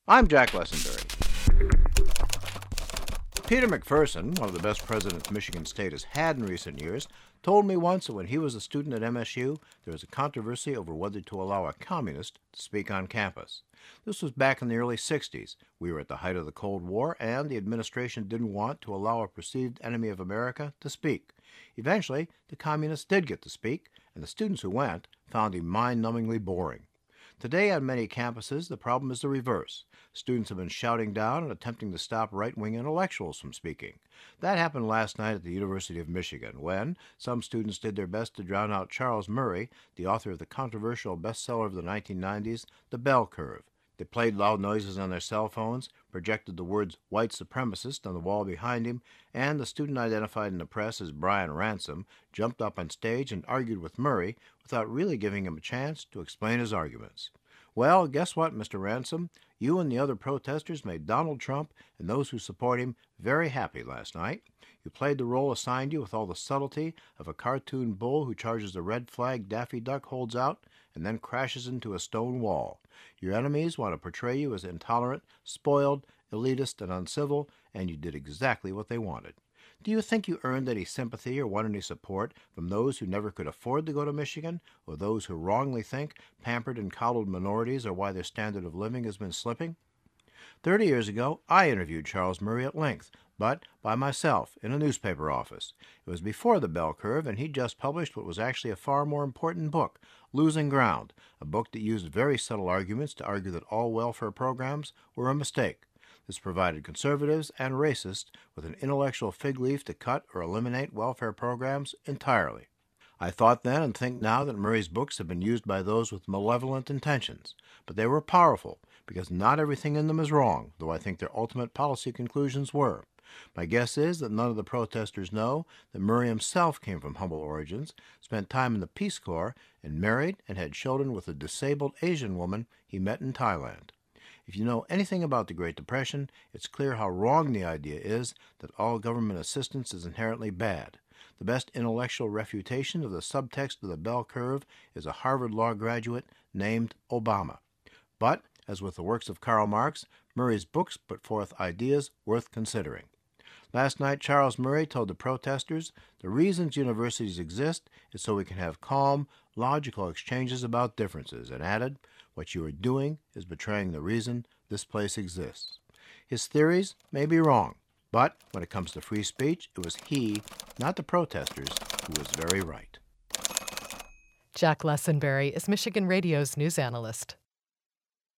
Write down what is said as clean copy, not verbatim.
I'm Jack Lessenberry. Peter McPherson, one of the best presidents Michigan State has had in recent years, told me once that when he was a student at MSU, there was a controversy over whether to allow a communist to speak on campus. This was back in the early 60s. We were at the height of the Cold War, and the administration didn't want to allow a perceived enemy of America to speak. Eventually, the communists did get to speak, and the students who went found him mind-numbingly boring. Today, on many campuses, the problem is the reverse. Students have been shouting down and attempting to stop right-wing intellectuals from speaking. That happened last night at the University of Michigan, when some students did their best to drown out Charles Murray, the author of the controversial bestseller of the 1990s, The Bell Curve. They played loud noises on their cell phones, projected the words white supremacist on the wall behind him, and the student identified in the press as Brian Ransom jumped up on stage and argued with Murray without really giving him a chance to explain his arguments. Well, guess what, Mr. Ransom? You and the other protesters made Donald Trump and those who support him very happy last night. You played the role assigned you with all the subtlety of a cartoon bull who charges the red flag Daffy Duck holds out and then crashes into a stone wall. Your enemies want to portray you as intolerant, spoiled, elitist, and uncivil, and you did exactly what they wanted. Do you think you earned any sympathy or won any support from those who never could afford to go to Michigan, or those who wrongly think pampered and coddled minorities are why their standard of living has been slipping? 30 years ago, I interviewed Charles Murray at length, but by myself, in a newspaper office. It was before The Bell Curve, and he'd just published what was actually a far more important book, Losing Ground, a book that used very subtle arguments to argue that all welfare programs were a mistake. This provided conservatives and racists with an intellectual fig leaf to cut or eliminate welfare programs entirely. I thought then and think now that Murray's books have been used by those with malevolent intentions, but they were powerful because not everything in them is wrong, though I think their ultimate policy conclusions were. My guess is that none of the protesters know that Murray himself came from humble origins, spent time in the Peace Corps, and married and had children with a disabled Asian woman he met in Thailand. If you know anything about the Great Depression, it's clear how wrong the idea is that all government assistance is inherently bad. The best intellectual refutation of the subtext of The Bell Curve is a Harvard Law graduate named Obama. But, as with the works of Karl Marx, Murray's books put forth ideas worth considering. Last night, Charles Murray told the protesters the reasons universities exist is so we can have calm, logical exchanges about differences, and added, what you are doing is betraying the reason this place exists. His theories may be wrong, but when it comes to free speech, it was he, not the protesters, who was very right. Jack Lessenberry is Michigan Radio's news analyst.